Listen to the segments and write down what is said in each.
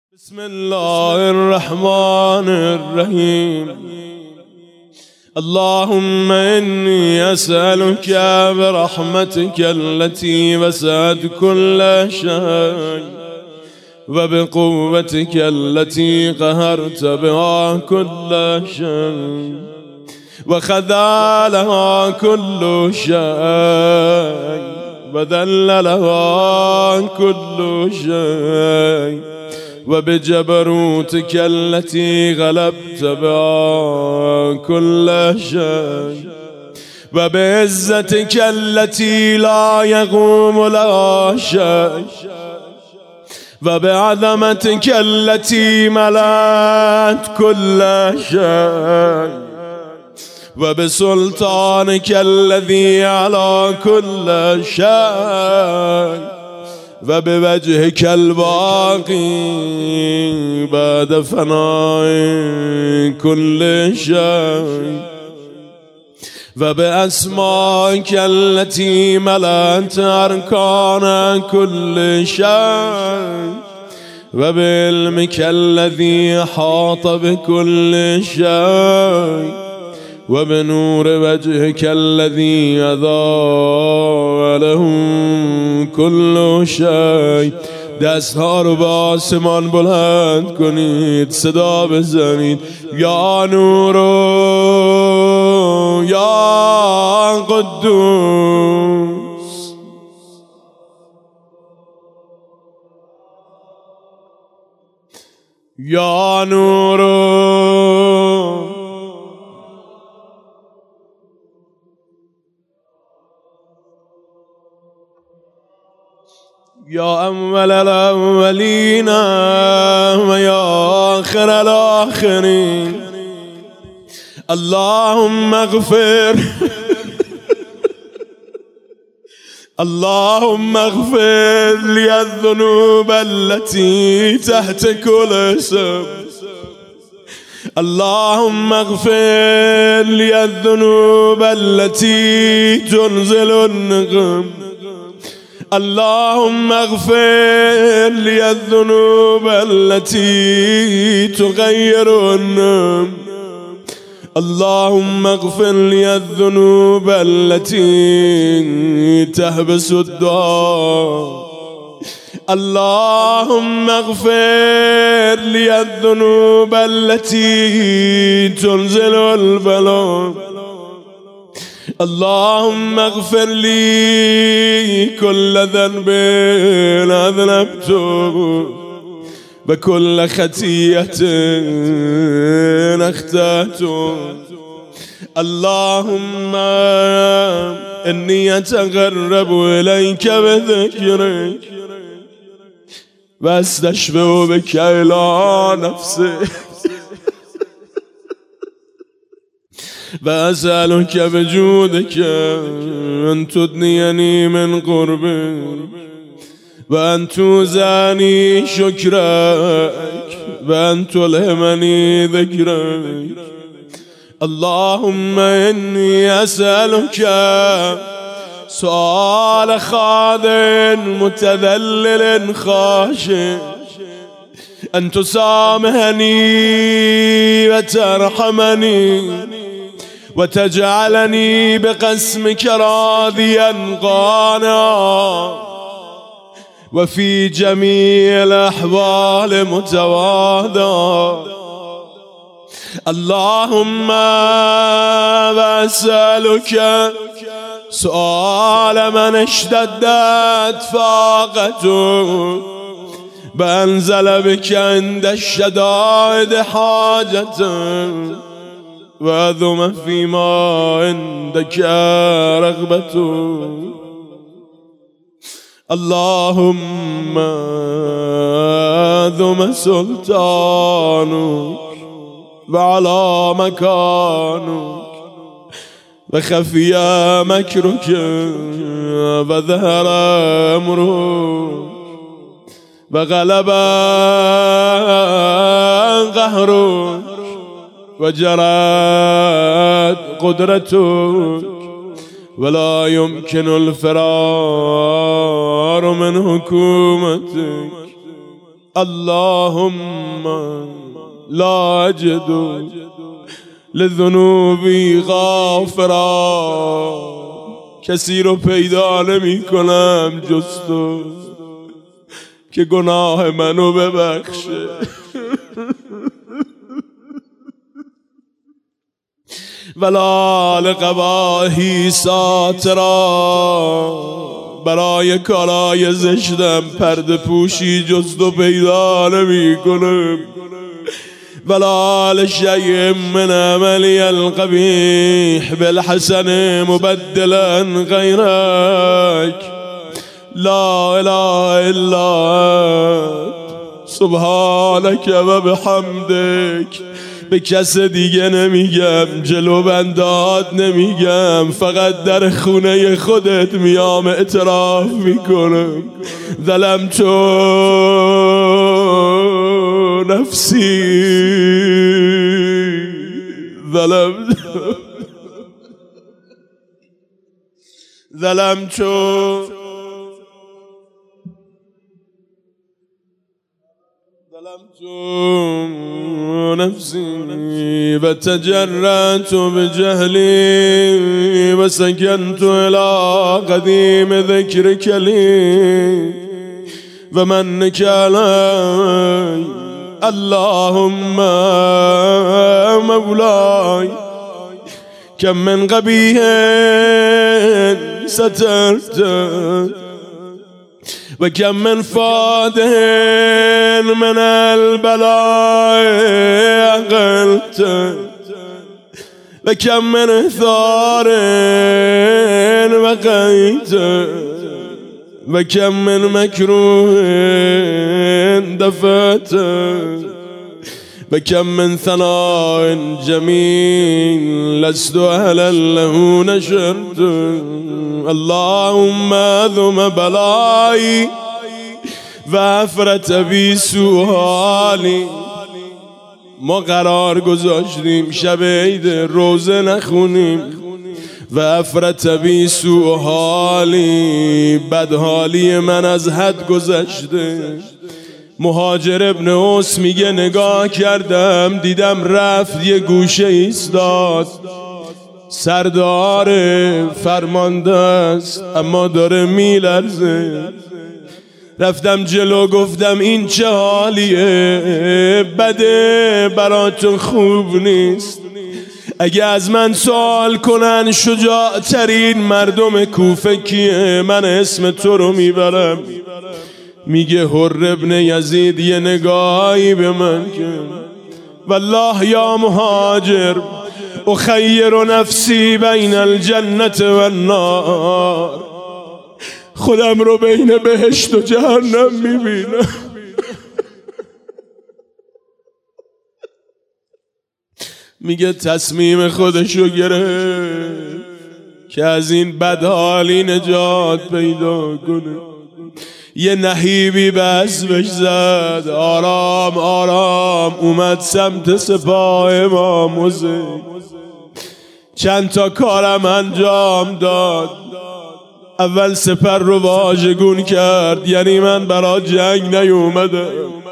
بسم الله الرحمن الرحيم. اللهم إني أسألك برحمتك التي وسعت كل شيء وبقوتك التي قهرت بها كل شيء وخذلها كل شيء وذللها كل شيء وبجبروتك التي غلبت بها كل شيء وبعزتك التي لا يقوم لها شيء وبعظمتك التي ملأت كل شيء وبسلطانك الذي على كل شيء وبوجهك الباقي بعد فناء كل شيء وبأسمائك التي ملأت أركان كل شيء وبعلمك الذي أحاط بكل شيء وبنور وجهك الذي أضاء له كل شيء. دستها رو به آسمان بلند کنید، صدا بزنید یا نور یا قدوس یا نور يا أول الأولين ويا آخر الآخرين. اللهم اغفر اللهم اغفر لي الذنوب التي تحت كل اسم. اللهم اغفر لي الذنوب التي تنزل النقم. اللهم اغفر لي الذنوب التي تغير النوم. اللهم اغفر لي الذنوب التي تحبس الدعاء. اللهم اغفر لي الذنوب التي تنزل البلاء. اللهم اغفر لي كل ذنب أذنبته وكل خطيئة أخطأته. اللهم إني أتقرب إليك بذكرك واستشفع بك إلى نفسي وأسألك بجودك أن تدنيني من قربك وأن توزعني شكرك وأن تلهمني ذكرك. اللهم إني أسألك سؤال خاضع متذلل خاشع أن تسامحني وترحمني وتجعلني بقسمك راضيا قانعا وفي جميع الأحوال متواضعا. اللهم وأسألك سؤال من اشتدت فاقته بأنزل بك عند الشدائد حاجته وأذم فيما عندك رغبته. اللهم ذم سلطانك وعلى مكانك وخفي مكرك وظهر أمرك وغلب قهرك وجرت قدرتك ولا يمكن الفرار من حكومتك اللهم لا اجد لذنوبی غافرا، کسی رو پیدا نمی کنم جز تو که گناه منو ببخشه. ولا لقباهی ساترا، برای کارای زشتم پرده پوشی جز تو پیدا نمی کنم. ولا لشیء من عملی القبیح بالحسن مبدلا غیرک، لا اله الا انت سبحانک و بحمدک. به کس دیگه نمیگم، جلو بندات نمیگم، فقط در خونه خودت میام اعتراف میکنم. ظلمت نفسی، ظلمت نفسي فتجرأت بجهلي وسكنت إلى قديم ذكرك لي ومنك علي. اللهم مولاي كم من قبيح سترت وكم من فاده من البلاء عقلت وكم من ثار وقيت وكم من مكروه دفعت وكم من ثناء جميل لست أهلا له نشرت. اللهم ذم بلائي وافرت بی سوحالی. ما قرار گذاشتیم شب عید روزه نخونیم، و افرت بی سوحالی، بدحالی من از حد گذشته. مهاجر ابن اوس میگه نگاه کردم دیدم رفت یه گوشه ایستاد، سردار فرمانده است اما داره میلرزه. رفتم جلو گفتم این چه حالیه؟ بده براتون خوب نیست. اگه از من سوال کنن شجاع ترین مردم کوفه کیه، من اسم تو رو میبرم. میگه حر ابن یزید یه نگاهی به من کن. والله یا مهاجر اخیر نفسی بین الجنة و النار، خودم رو بین بهشت و جهنم میبینم. میگه تصمیم خودشو گرفت که از این بدحالی نجات پیدا کنه. یه نهیبی به اسبش زد، آرام آرام اومد سمت سپاه امام حسین. چند تا کارم انجام داد. اول سپر رو واژگون کرد، یعنی من برای جنگ نیومدم.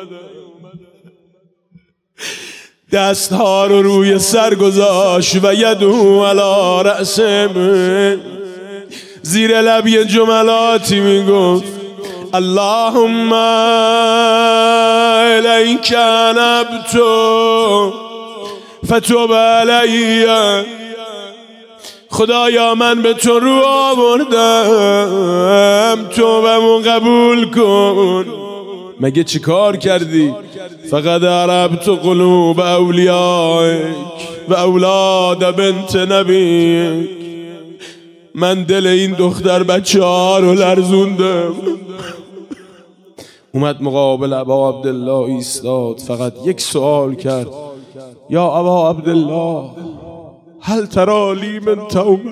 دستها رو روی سر گذاشت و یدو علی رأسه، زیر لب یه جملاتی میگفت اللهم الیک انبت فتب علی. خدایا من به تو رو آوردم، توبه‌مو قبول کن. مگه چی کار کردی؟ فقط عربت قلوب اولیائک و اولاد بنت نبیک. من دل این دختر بچه ها رو لرزوندم. اومد مقابل ابا عبدالله ایستاد، فقط یک سوال کرد، یا ابا عبدالله هل ترا لی من توبه؟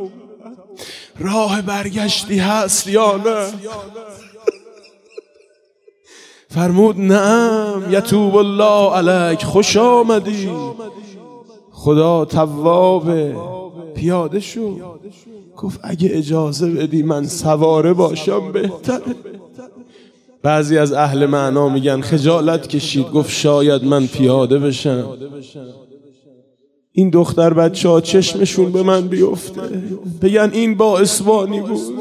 راه برگشتی هست یا نه؟ فرمود نعم یتوب الله علیک، خوش آمدی، خدا توابه. پیاده شو. گفت اگه اجازه بدی من سواره باشم بهتره. بعضی از اهل معنا میگن خجالت کشید، گفت شاید من پیاده بشم. این دختر بچه ها چشمشون به من بیفته، بگن این با اسوانی بود،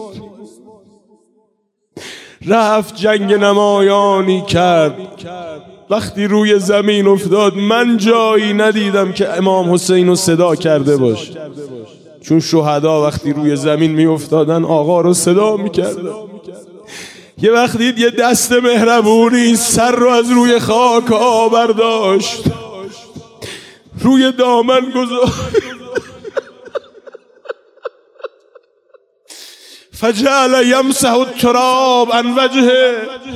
رفت جنگ نمایانی کرد. وقتی روی زمین افتاد من جایی ندیدم که امام حسین رو صدا کرده باش، چون شهدا وقتی روی زمین می افتادن آقا رو صدا می کردن. یه وقت دید یه دست مهربونی سر رو از روی خاک برداشت، روی دامن گذاشت، فجعل یمسح التراب عن وجهه،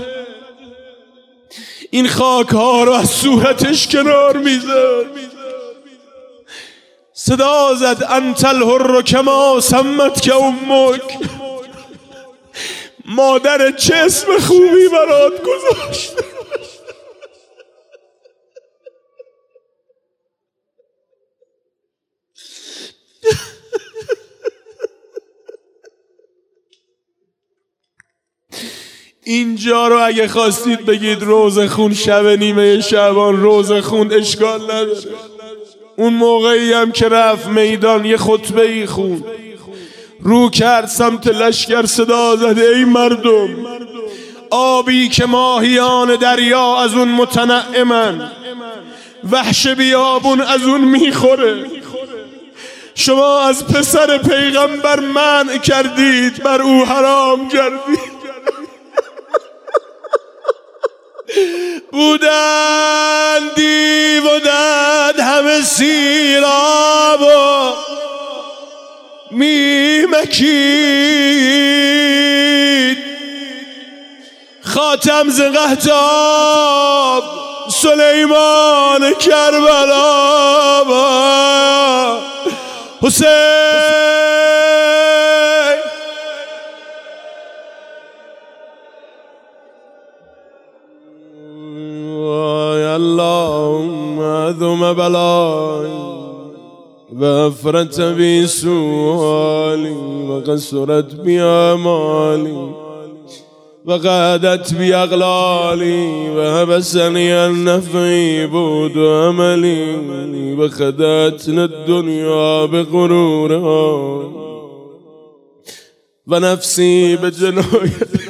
این خاک ها رو از صورتش کنار میزد، صدا زد انت الحر کما سمتک امک، مادر چه اسم خوبی برات گذاشت. اینجا رو اگه خواستید بگید روزخون شب نیمه شعبان، روزخون اشکال نداره. اون موقعی هم که رفت میدان یه خطبه‌ای خون، رو کرد سمت لشکر، صدا زد ای مردم، آبی که ماهیان دریا از اون متنعمن، وحش بیابون از اون میخوره، شما از پسر پیغمبر منع کردید، بر او حرام کردید. بودن دیو و دد همه سیراب و میمکید، خاتم ز قحطاب سلیمان کربلا با حسین. اللهم ذم بلای و افرت بی سوالی و قصرت بی امالی و قعدت بی اغلالی و حبسنی النفعی بود و عملی و خدتنا الدنیا بغرورها و نفسی بجنایت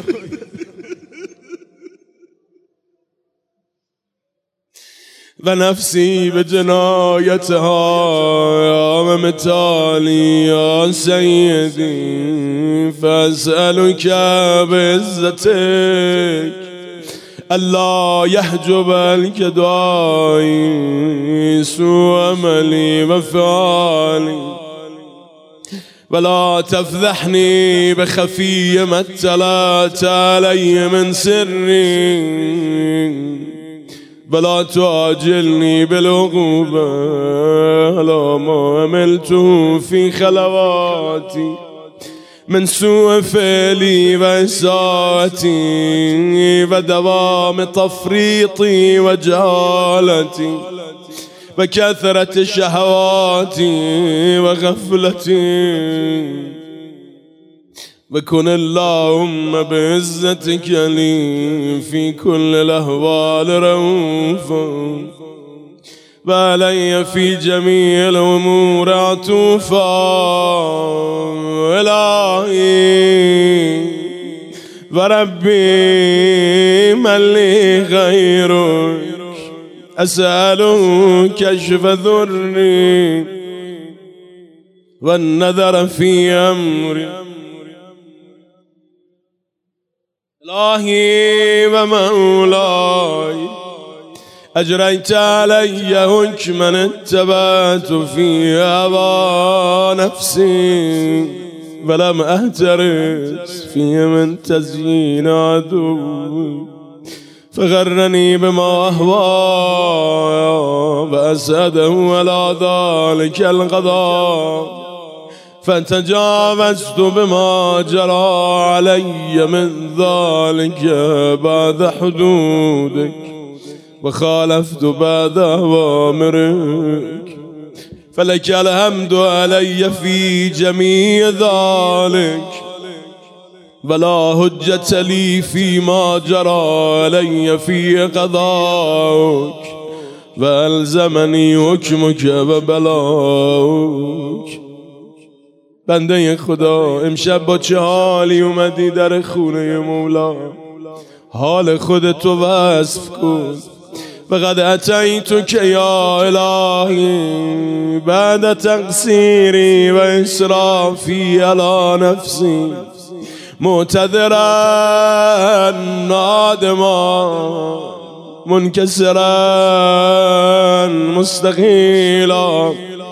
و نفسی بجنایتها یا ممتالی یا سیدی، فاسألك بعزتك الله يحجب الكدائي سوء عملي وفعالي ولا تفضحني بخفي ما اطلعت علي من سري ولا تعجلني بالعقوبة على ما عملت في خلواتي من سوء فعلي وإساءتي ودوام تفريطي وجهالتي وكثرة شهواتي وغفلتي، وكن اللهم بعزتك لي في كل الأهوال رؤوفا وعلي في جميع الأمور عطوفا. إلهي وربي من لي غيرك، أسألك كشف ذري والنذر في أمري. إلهي ومولاي أجريت علي حكما اتبعت في هوى نفسي ولم أهترس في من تزيين عدوي، فغرني بما أهوى وأسأده على ذلك القضاء، فتجاوزت بما جرى علي من ذلك بعد حدودك وخالفت بعد أوامرك، فلك الحمد علي في جميع ذلك ولا حجة لي فيما جرى علي في قضاك والزمني حکمك و بلاک. بنده خدا امشب با چه حالی اومدی در خونه مولا؟ حال خودتو وصف کن. فقد اتیتک یا الهی بعد تقصیری و اسرافی علی نفسی معتذرا نادما منکسرا مستقیلا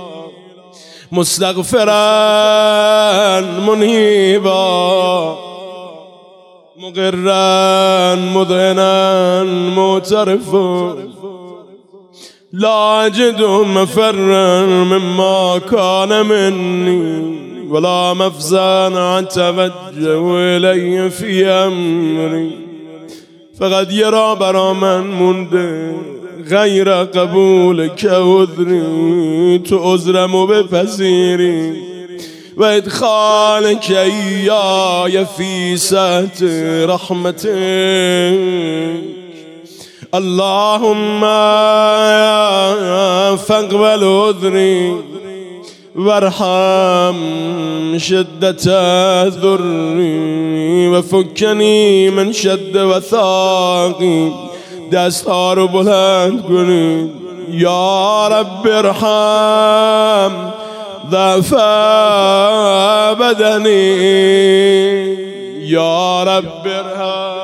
مستغفرا منیبا مقرا مذعنا معترفا لا اجد مفرا مما كان مني ولا مفزعا اتوجه الی فی امری. فقط یه راه برا من مونده غیر قبول که عذری، تو عذرمو بپذیری و ادخال که ایای فی سعت رحمتک. اللهم فاقبل عذری وارحم شدت ذری و فکنی من شد وثاقی. دستها رو بلند کنید. یا رب ارحم ضعف بدنی، یا رب ارحم.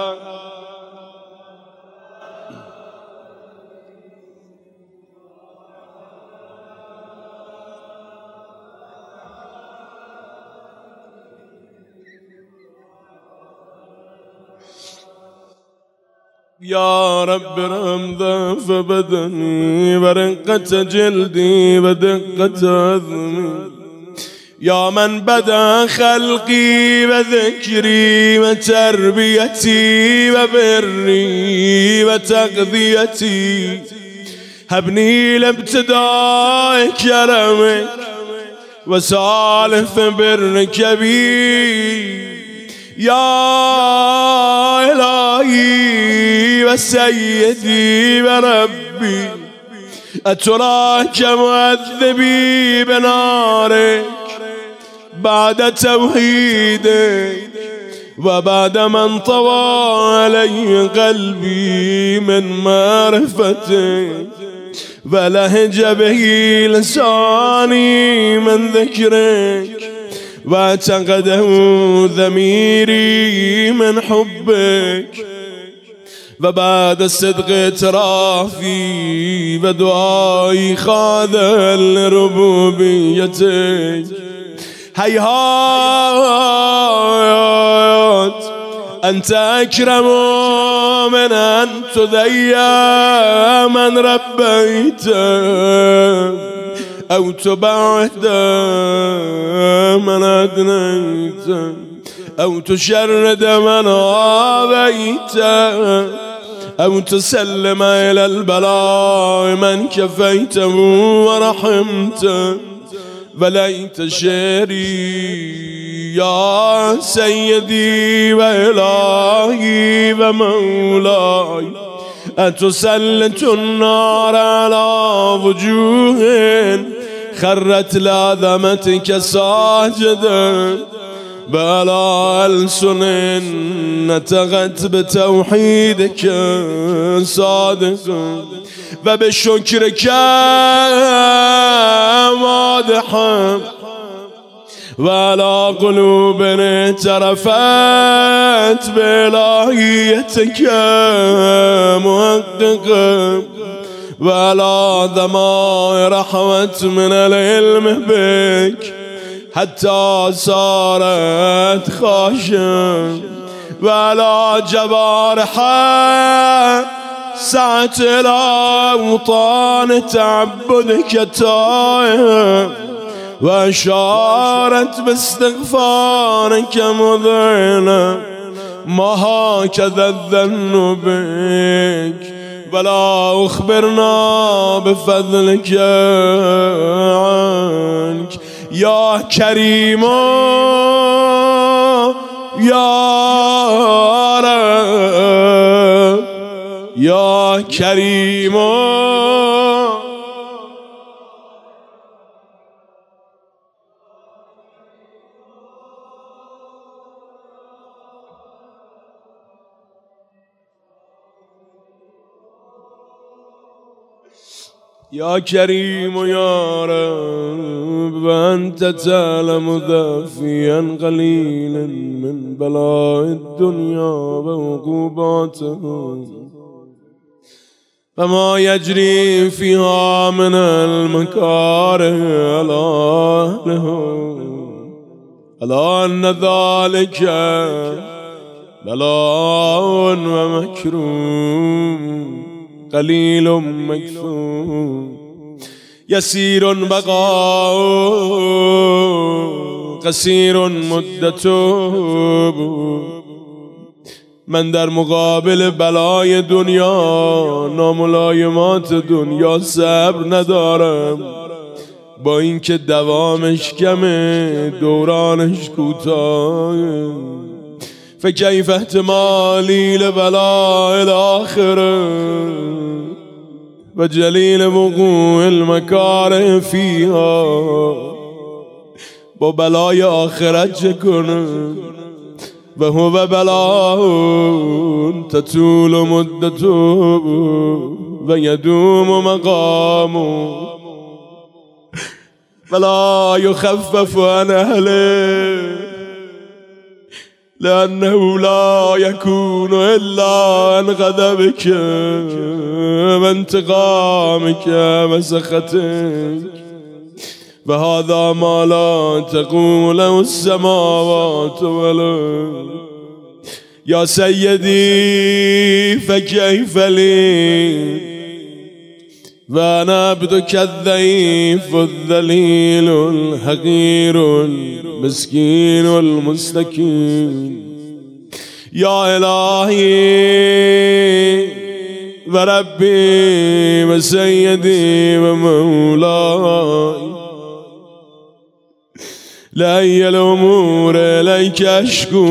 یا رب ارحم ضعف بدنی و رقت جلدی و دقت عظمی. یا من بدا خلقی و ذکری و تربیتی و بری و تغذیتی هبنی لابتداء کرمک و سالف برک بی. یا الهی و سیدی و ربی اتراک معذبی بنارک بعد توحیدک و بعد من طوى علی قلبی من معرفتک و لهج به لسانی من ذکرک و اعتقده ضمیری من حبک و بعد صدق اعترافی و دعایی خاضع لربوبیتک. هیهات انت اکرم من ان تضیع من ربیت او تبعد من ادنیت او تشرد من آبیت او تسلم الى البلاء من كفيته ورحمته. ولیت شعری یا سیدی و الهی و مولای اتسلط النار على وجوه خرت لعظمتك ساجدا بلا ألسن نطقت بتوحيدك صادقا وبشكرك مادحا وعلى قلوب اعترفت بإلهيتك محققا وعلى ضمائر رحمت من العلم بك حتى صارت خاشعا وعلى جوارحها سعت الأوطان تعبدك تائها وأشارت باستغفارك مذعنا ما هكذا الظن بك ولا أخبرنا بفضلك عنك يا كريم یا رب یا کریم يا كريم يا رب وأنت تعلم ذافيا قليلا من بلاء الدنيا وعقوباتها فما يجري فيها من المكاره على أهلها ألا أن ذلك بلاء ومكروم قليل مكثور يسير بقاء قصير مدته. من در مقابل بلای دنیا ناملایمات دنیا صبر ندارم، با اینکه دوامش کمه دورانش کوتاه. فكيف احتمالي لبلاء الآخرة وجليل وقوع المكاره فيها. با بلای آخرت چه کنم و هو بلاء تطول مدته و يدوم مقامه ولا يخفف عن أهله لأنه لا يكون إلا عن غضبك وانتقامك وسخطك، وهذا ما لا تقوم له السماوات والأرض. يا سيدي فكيف لي وأنا عبدك الضعيف الذليل الحقير المسكين المستكين. يا إلهي وربي وسيدي ومولاي، لأي الأمور إليك أشكو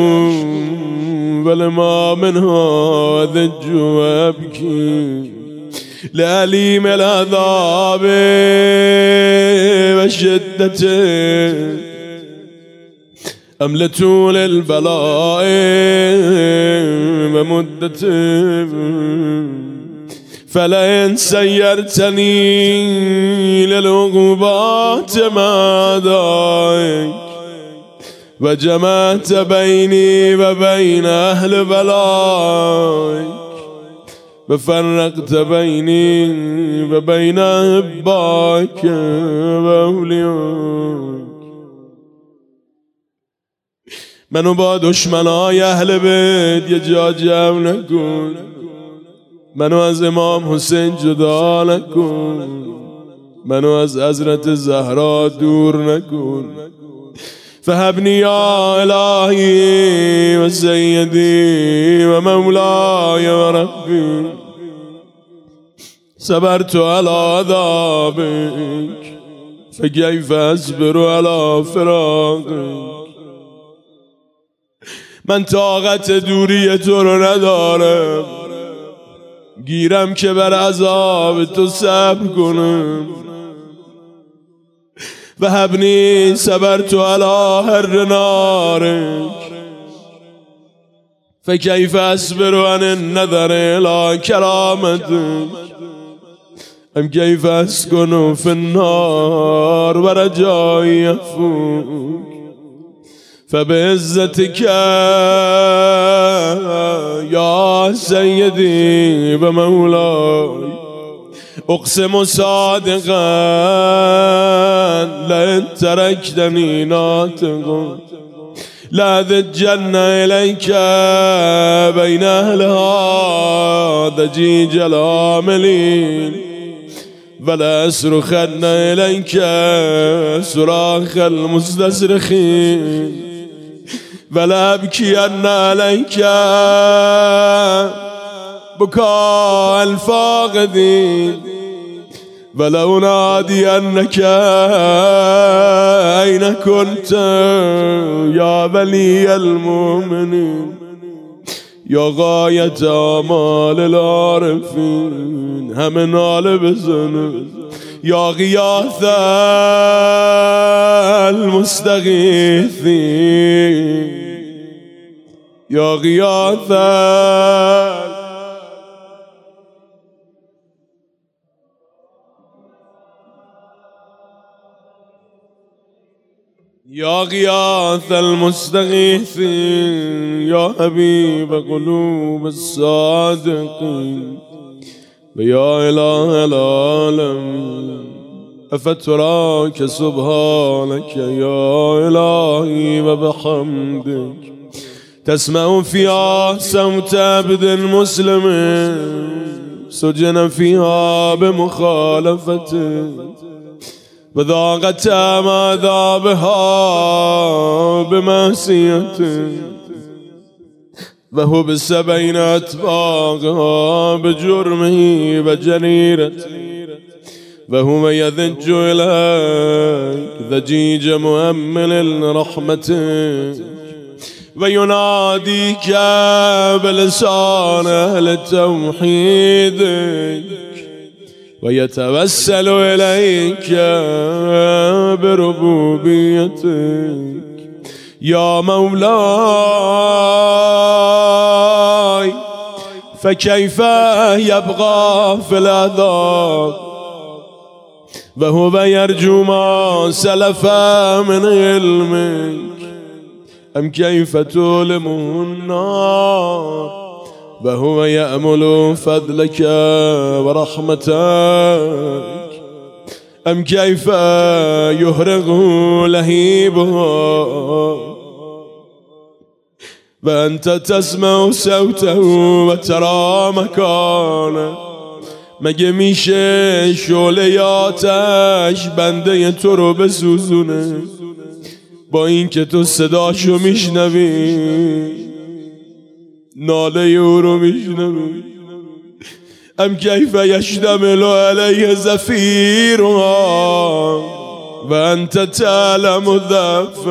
ولما منها أذج وأبكي، لأليم العذاب وشدته أم لطول البلاء ومدته. فلئن سيرتني للعقوبات مع دائك وجمعت بيني وبين أهل بلائك وفرقت بيني وبين أحبائك وأوليائك. منو با دشمنای اهل بیت یه جا جمع نکن، منو از امام حسین جدا نکن، منو از حضرت زهرا دور نکن. فهبني يا إلهي وسيدي ومولاي وربي، صبرت على عذابك فكيف أصبر على فراقك. من طاقت دوری تو رو ندارم، گیرم که بر عذاب تو صبر کنم. وهبني صبرت على حر نارك فكيف أصبر عن النظر إلى كرامتك. أم كيف أسكن في النار ورجائي يفوق. فبعزتك يا سيدي ومولاي أقسم صادقا لئن تركتني ناطقا لأذجن إليك بين أهلها ضجيج العاملين ولا أصرخن إليك صراخ المستصرخين ولا أبكين عليك بكاء الفاقدين ولو نادينك أين كنت يا ولي المؤمنين يا غاية آمال العارفين هم نال بزن يا غياث المستغيثين يا غياث يا غياث المستغيثين يا حبيب قلوب الصادقين ويا إله العالمين أفتراك سبحانك يا إلهي وبحمدك تسمع فيها صوت عبد مسلم سجن فيها بمخالفته وذاقت عذابها بمعصيته وهبس بين أتباعها بجرمه وجريرته وهو يذج إليك ذجيج مؤمل رحمته ويناديك بلسان أهل توحيدك ويتوسل إليك بربوبيتك يا مولاي فكيف يبقى في العذاب وهو يرجو ما سلف من علمك أم كيف تؤلمه النار وهو يأمل فضلك ورحمتك أم كيف يهرغ لهيبها وأنت تسمع صوته وترى مكانه مگه میشه شعله آتش بنده تو رو بسوزونه با این که تو صداشو میشنوی ناله او رو میشنوی ام کیف یشتمل علیه زفیرها و انت تعلم الضعف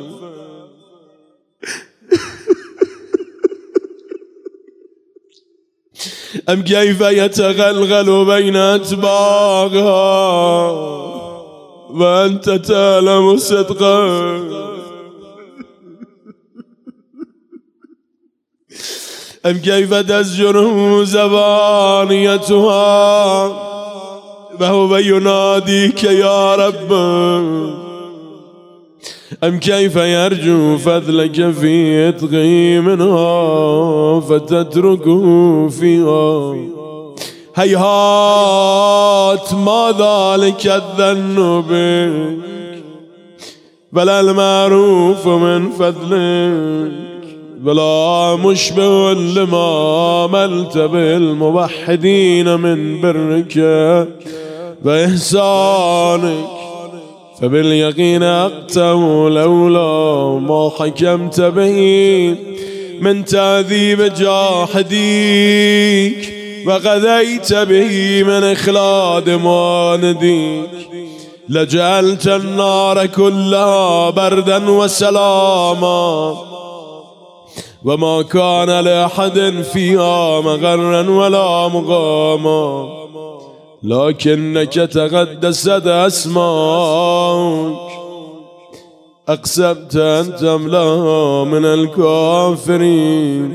ام کیف یتغلغل بین اتباعها و انت تعلم صدقه ام كيف تزجره زبانيتها وهو يناديك يا رب ام كيف يرجو فضلك في اتقي منها فتتركه فيها هيهات ما ذلك الظن بك ولا المعروف من فضلك ولا مشبه لما عملت بالموحدين من برك وإحسانك فباليقين أقتم لولا ما حكمت به من تعذيب جاحديك وقضيت به من إخلاد مانديك لجعلت النار كلها بردا وسلاما وما كان لأحد فيها مغرا ولا مقاما لكنك تقدست أسماك أقسمت أن تملأها من الكافرين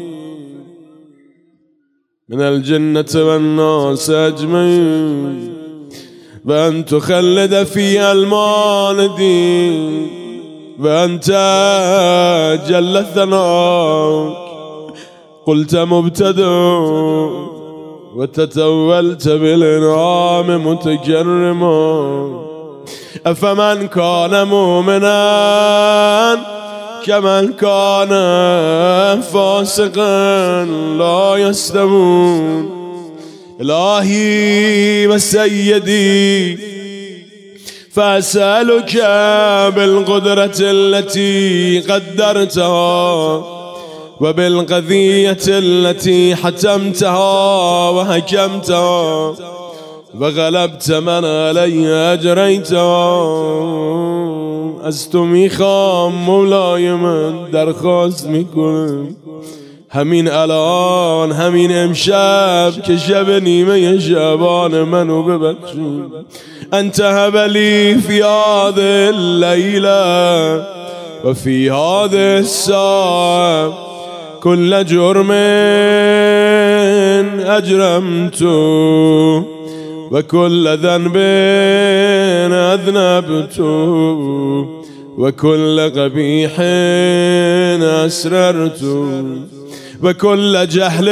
من الجنة والناس أجمعين وأن تخلد فيها المالدين وأنت جل ثناك قلت مبتدأ وتتولت بالإنعام متكرما أفمن كان مؤمنا كمن كان فاسقا لا يستوون إلهي وسيدي فأسألك بالقدرة التي قدرتها وبالقضية التي حتمتها وحكمتها و غلبت من علی اجریت. از تو میخوام مولای من، درخواست میکنم همین الان، همین امشب که شب نیمه شعبان منو ببخشی. انت هبلی فی هذه اللیله و فی هذه الساعه كل جرم اجرمت و كل ذنب اذنبت و كل قبیح اسررت و كل جهل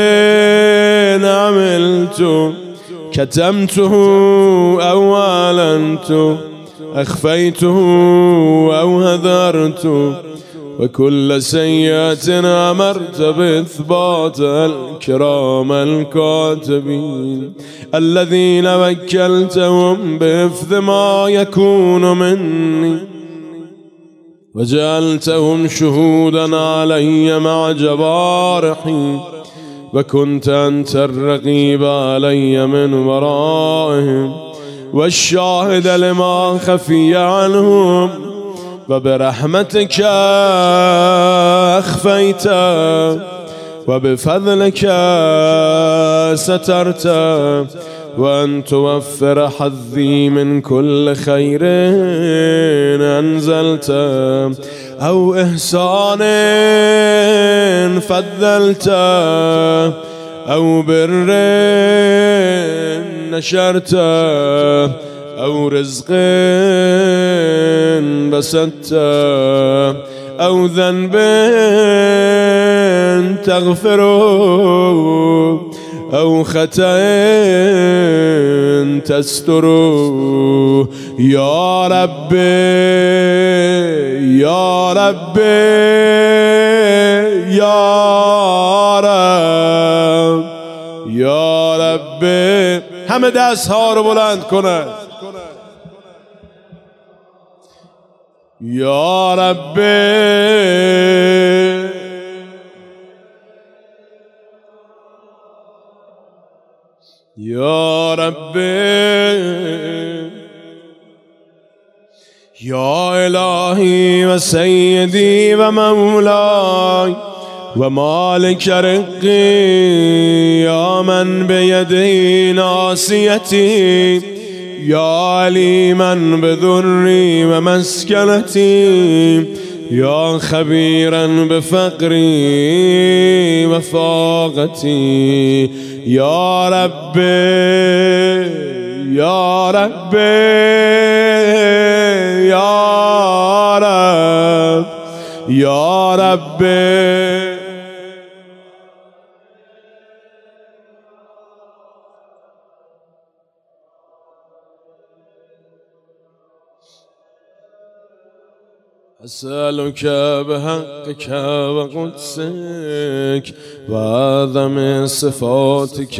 عملت كتمته او اعلنت اخفيته او هذرت و كل سيئة امرت باثبات الكرام الكاتبين الذين وكلتهم بحفظ ما يكون مني وجعلتهم شهودا علي مع جوارحي وكنت أنت الرقيب علي من ورائهم والشاهد لما خفي عنهم وبرحمتك أخفيت وبفضلك سترت وأن توفر حظي من كل خير أنزلت أو إحسان فضلت أو بر نشرت أو رزق بسطت أو ذنب تغفره أو خطأ تستر. يا رب يا رب يا رب يا رب. همه دست ها رو بلند کنند. یا رب یا رب یا الهی و سیدی و مولاي و مالک رقی یا من بیدی ناصیتی یا علیما بذری و مسکنتی یا خبیرا بفقری و فاقتی. یا رب یا رب یا رب یا رب. أسألك بحقك وقدسك وعظم صفاتك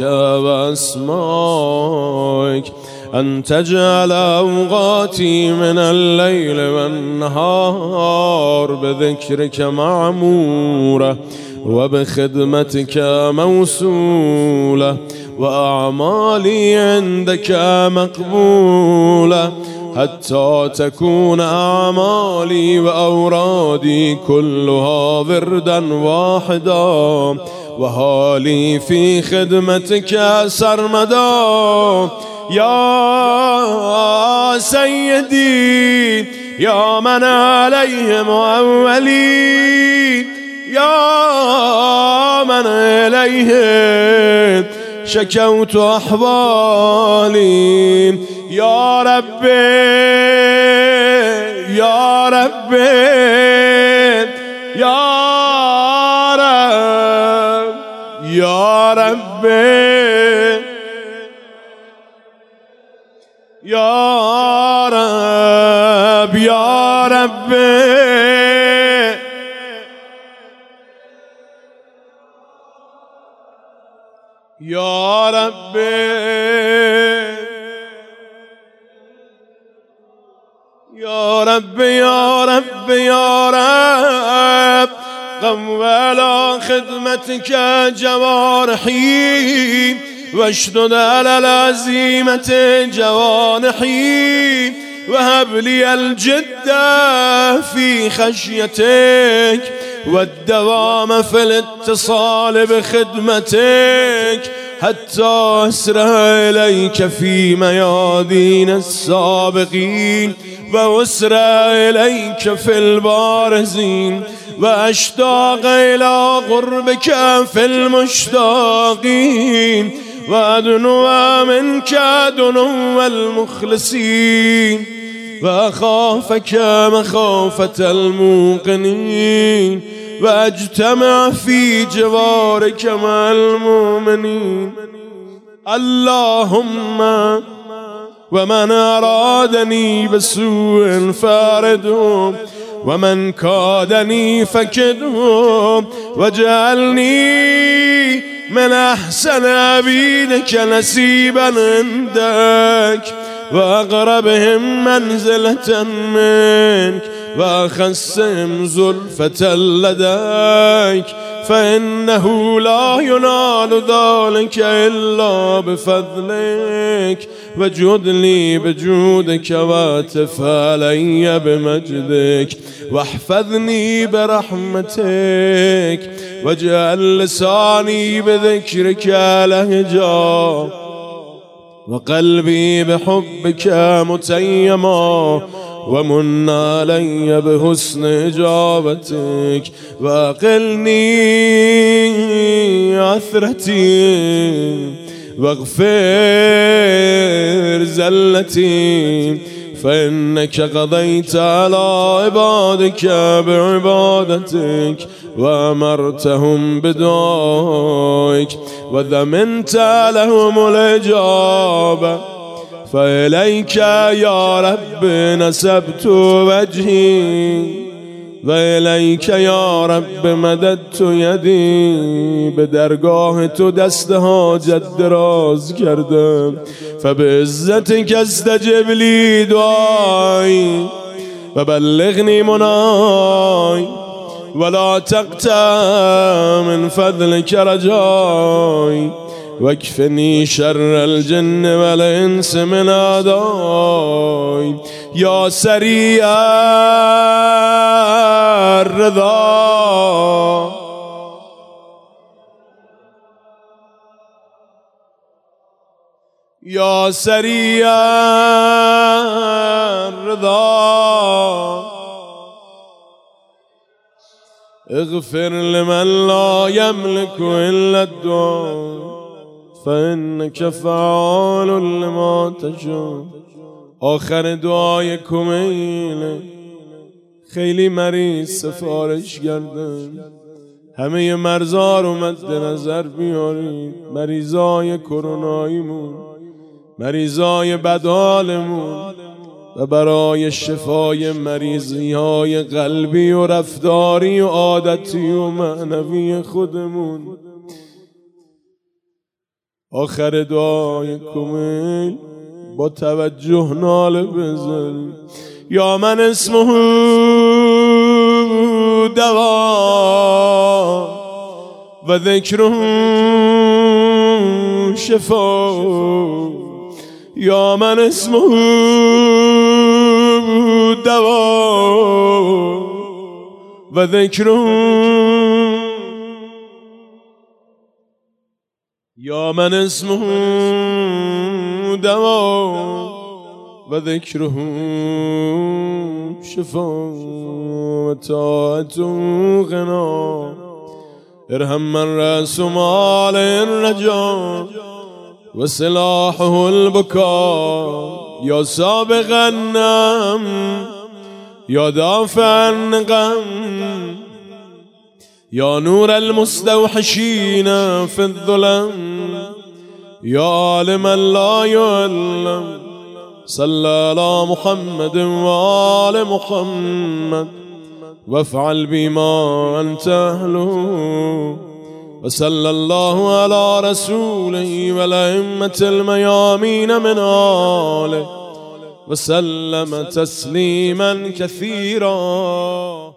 وأسمائك أن تجعل أوقاتي من الليل والنهار بذكرك معمورة وبخدمتك موصولة وأعمالي عندك مقبولة حتى تكون أعمالي وأورادي كلها وردا واحدا وحالي في خدمتك سرمدا. يا سيدي يا من عليهم أولي يا من إليهم شكوت أحوالي. يا رب يا رب يا رب يا رب يا رب يا رب يا رب يا رب يا رب يا رب. قم على خدمتك جوارحي واشدد على العزيمة جوانحي وهب لي الجد في خشيتك والدوام في الاتصال بخدمتك حتى أسرع إليك في ميادين السابقين وأسرع إليك في البارزين وأشتاق إلى قربك في المشتاقين وأدنو منك دنو المخلصين وأخافك مخافة الموقنين وأجتمع في جوارك مع المؤمنين. اللهم ومن أرادني بسوء فارده ومن كادني فكده واجعلني من أحسن عبيدك نسيبا عندك وأقربهم منزلة منك وأخسهم زلفة لديك فإنه لا ينال ذلك إلا بفضلك وجد لي بجودك واتف علي بمجدك واحفظني برحمتك واجعل لساني بذكرك لهجا وقلبي بحبك متيما ومن علي بحسن إجابتك وأقلني عثرتي واغفر زلتي فإنك قضيت على عبادك بعبادتك وأمرتهم بدعائك وضمنت لهم الإجابة فإليك يا رب نسبت وجهي وإليك يا رب مددت يدي بدرگاه تو دست حاجت دراز کردم فبعزتك استجب لي دعائي وبلغني مناي ولا تقطع من فضلك رجائي واكفني شر الجن والإنس من أعدائي يا سريع الرضا يا سريع الرضا اغفر لمن لا يملك إلا الدعاء فإنك فعال لما تشاء. آخر دعای کمیله خیلی مریض سفارش کردن همه مرزا رو مد نظر بیارید مریضای کروناییمون مریضای بدحالمون و برای شفای مریضی‌های قلبی و رفتاری و عادتی و معنوی خودمون آخر دعای کمیل با توجه ناله بزن یا من اسمه دوا و ذکره شفا یا من اسمه دوا و ذکره یا من اسمه دوا و ذکره شفا و طاعت غنا ارحم من رأس مال الرجا و سلاحه البكاء یا سابق النم یا دافع النقم یا نور المستوحشین في الظلم یا عالم لا يعلم صلى على محمد وآل محمد وافعل بما أنت أهله وصلى الله على رسوله والأئمة الميامين من آله وسلم تسليما كثيرا.